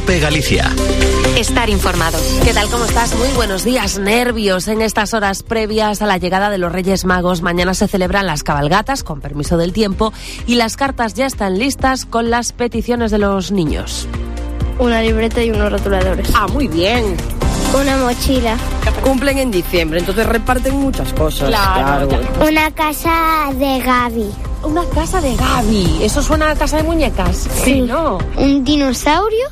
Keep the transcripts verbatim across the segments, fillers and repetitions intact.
COPE Galicia. Estar informado. ¿Qué tal? ¿Cómo estás? Muy buenos días. Nervios en estas horas previas a la llegada de los Reyes Magos. Mañana se celebran las cabalgatas, con permiso del tiempo, y las cartas ya están listas con las peticiones de los niños. Una libreta y unos rotuladores. Ah, muy bien. Una mochila. Cumplen en diciembre, entonces reparten muchas cosas. Claro. claro. Una casa de Gaby. Una casa de Gaby. Eso suena a casa de muñecas. Sí, ¿no? Un dinosaurio.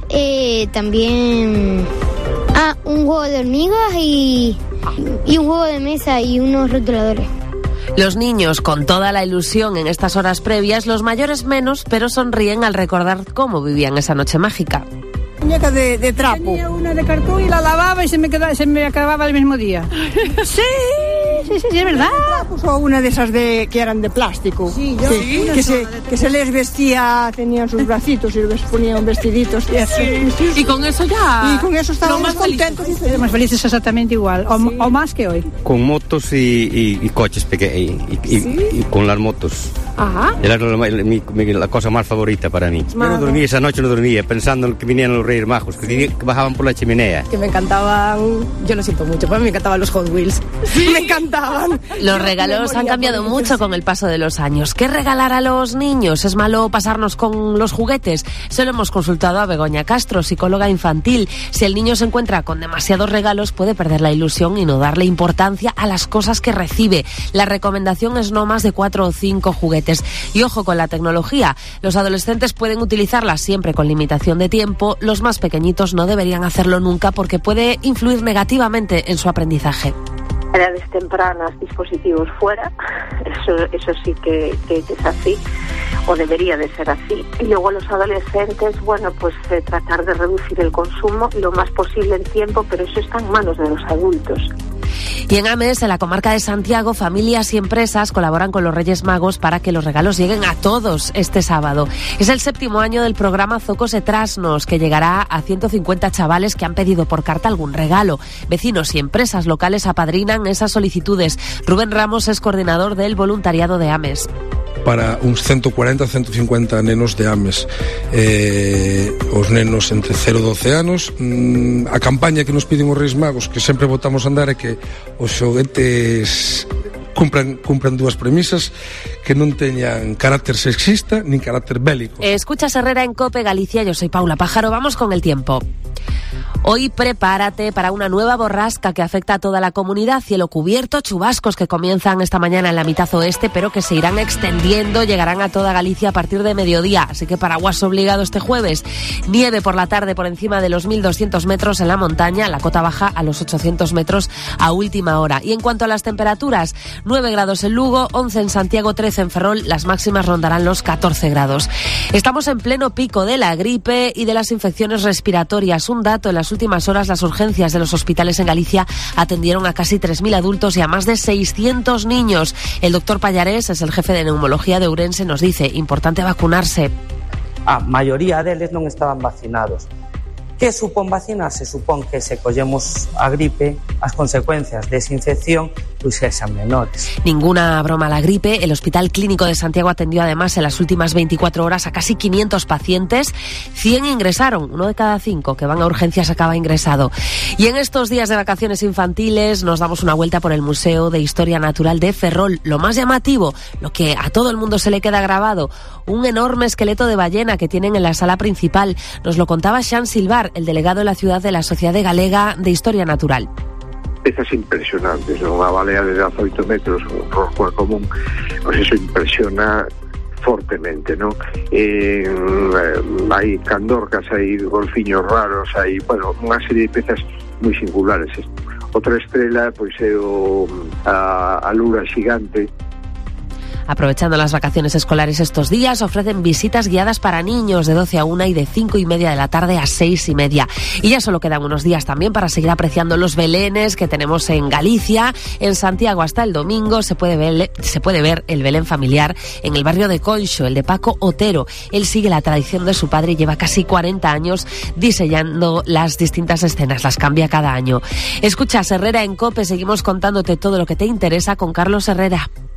Eh, también ah, un juego de hormigas y, y un juego de mesa y unos rotuladores. Los niños con toda la ilusión en estas horas previas, los mayores menos, pero sonríen al recordar cómo vivían esa noche mágica. Muñeca de, de trapo. Tenía una de cartón y la lavaba y se me, quedaba, se me acababa el mismo día. Sí, sí, sí, sí, es verdad. O una de esas de que eran de plástico. Sí, yo. Que, Sí, que, se, que se les vestía, tenían sus bracitos y les ponían vestiditos. Y, así. Y con eso ya. Y con eso estábamos más contentos. Felices. Más felices exactamente igual, o, sí. o más que hoy. Con motos y, y, y coches pequeños, y, y, ¿sí? y, y con las motos. Ajá. Era la, mi, mi, la cosa más favorita para mí. Yo no dormía, esa noche no dormía, pensando en que vinieran los Reyes Magos, que, que bajaban por la chimenea. Que me encantaban, yo lo siento mucho, pero me encantaban los Hot Wheels. Sí. Me encantaban. Los regalos han cambiado mucho con el paso de los años. ¿Qué regalar a los niños? ¿Es malo pasarnos con los juguetes? Se lo hemos consultado a Begoña Castro, psicóloga infantil. Si el niño se encuentra con demasiados regalos, puede perder la ilusión y no darle importancia a las cosas que recibe. La recomendación es no más de cuatro o cinco juguetes. Y ojo con la tecnología. Los adolescentes pueden utilizarla siempre con limitación de tiempo. Los más pequeñitos no deberían hacerlo nunca porque puede influir negativamente en su aprendizaje. Edades tempranas, dispositivos fuera, eso eso sí que, que es así, o debería de ser así. Y luego los adolescentes, bueno, pues eh, tratar de reducir el consumo lo más posible en tiempo, pero eso está en manos de los adultos. Y en Ames, en la comarca de Santiago, familias y empresas colaboran con los Reyes Magos para que los regalos lleguen a todos este sábado. Es el séptimo año del programa Zocos e Trasnos, que llegará a ciento cincuenta chavales que han pedido por carta algún regalo. Vecinos y empresas locales apadrinan esas solicitudes. Rubén Ramos es coordinador del voluntariado de Ames. Para uns ciento cuarenta a ciento cincuenta nenos de Ames, eh, os nenos entre cero e doce anos. mm, a campaña que nos piden os Reis Magos, que sempre botamos a andar, é que os xoguetes cumpran, cumpran dúas premisas, que non teñan carácter sexista nin carácter bélico. Escuchas Herrera en COPE Galicia, yo soy Paula Pájaro. Vamos con el tiempo. Hoy prepárate para una nueva borrasca que afecta a toda la comunidad. Cielo cubierto, chubascos que comienzan esta mañana en la mitad oeste, pero que se irán extendiendo, llegarán a toda Galicia a partir de mediodía. Así que paraguas obligado este jueves. Nieve por la tarde por encima de los mil doscientos metros en la montaña, la cota baja a los ochocientos metros a última hora. Y en cuanto a las temperaturas, nueve grados en Lugo, once en Santiago, trece en Ferrol, las máximas rondarán los catorce grados. Estamos en pleno pico de la gripe y de las infecciones respiratorias. Un dato: en las últimas horas las urgencias de los hospitales en Galicia atendieron a casi tres mil adultos y a más de seiscientos niños. El doctor Pallarés es el jefe de neumología de Ourense, nos dice, importante vacunarse. A maioría deles non estaban vacinados. Que supón vacinarse? Supón que se collemos a gripe, as consecuencias desa infección pois sexan menores. Ninguna broma a la gripe. El Hospital Clínico de Santiago atendió además en las últimas veinticuatro horas a casi quinientos pacientes. cien ingresaron, uno de cada cinco que van a urgencias acaba ingresado. Y en estos días de vacaciones infantiles nos damos una vuelta por el Museo de Historia Natural de Ferrol. Lo más llamativo, lo que a todo el mundo se le queda grabado, un enorme esqueleto de ballena que tienen en la sala principal. Nos lo contaba Xan Silvar, el delegado de la ciudad de la Sociedade Galega de Historia Natural. Pezas impresionantes, ¿no? Unha balea de dezaoito metros, un rorcual común, pues eso impresiona fortemente, ¿no? Eh, hai candorcas, hai golfiños raros, hai, bueno, unha serie de pezas moi singulares. Outra estrela, pois é o, a, a lura xigante. Aprovechando las vacaciones escolares estos días, ofrecen visitas guiadas para niños de doce a una y de cinco y media de la tarde a seis y media. Y ya solo quedan unos días también para seguir apreciando los belenes que tenemos en Galicia. En Santiago hasta el domingo se puede ver, se puede ver el Belén familiar en el barrio de Conxo, el de Paco Otero. Él sigue la tradición de su padre y lleva casi cuarenta años diseñando las distintas escenas, las cambia cada año. Escuchas Herrera en COPE, seguimos contándote todo lo que te interesa con Carlos Herrera.